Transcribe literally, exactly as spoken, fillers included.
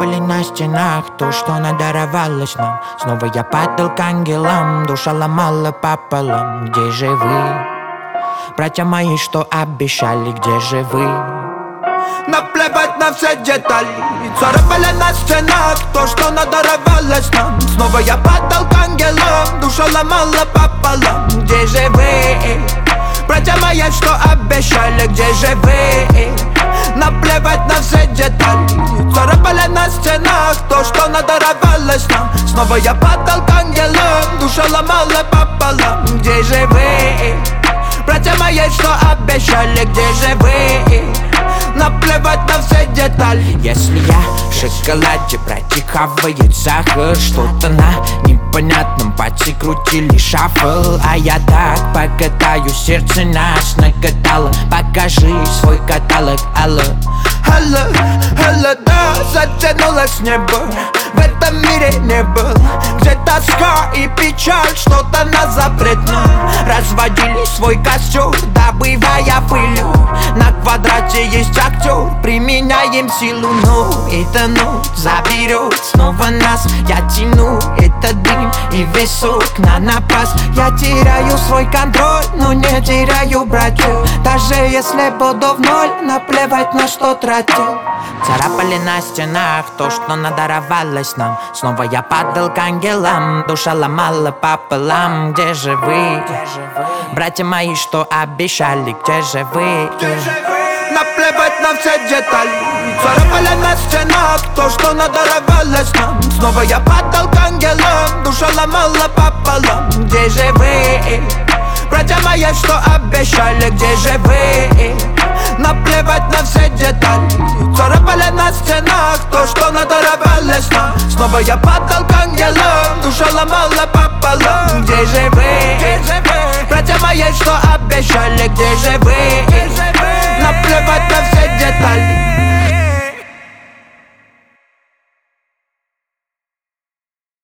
Царапали на стенах то, что надаровалось нам. Снова я падал к ангелам, душа ломала пополам. Где же вы, братья мои, что обещали, где же вы? Наплевать на все детали, царапали на стенах то, что надаровалось нам. Снова я падал к ангелам, душа ломала пополам. Где же вы, братья мои, что обещали, где же вы? Наплевать на все детали, царапали на стенах то, что надаровалось нам. Снова я падал к ангелам, душа ломала пополам. Где же вы, братья мои, что обещали, где же вы? Наплевать на все детали. Если я в шоколаде, братья хавает сахар, что-то на непонятном пальце крутили шафл. А я так покатаю, сердце нас накатало. Покажи свой каталог, алло. Алло, алло, да, затянулось небо. В этом мире не был, где тоска и печаль, что-то нас запретно. Разводили свой костер, добывая пыль. На квадрате есть актер, применяем силу. Ну, эта ночь заберет снова нас. Я тяну этот дым и весок на напас. Я теряю свой контроль, но не теряю братьев. Даже если буду в ноль, наплевать на что тратил. Царапали на стенах то, что надаровалось нам. Снова я падал к ангелам, душа ломала пополам. Где же вы, братья мои, что обещали, где же вы? Наплевать на все детали, царапали на стенах то, что надаровалось нам. Снова я падал к ангелам, душа ломала пополам. Где же вы, братья мои, что обещали, где же вы? Наплевать на все детали, царапали на стенах то, что надаровалось нам. Снова я падал к ангелам, душа ломала пополам. Где же вы, братья мои, что обещали, где же вы? Наплевать на все детали.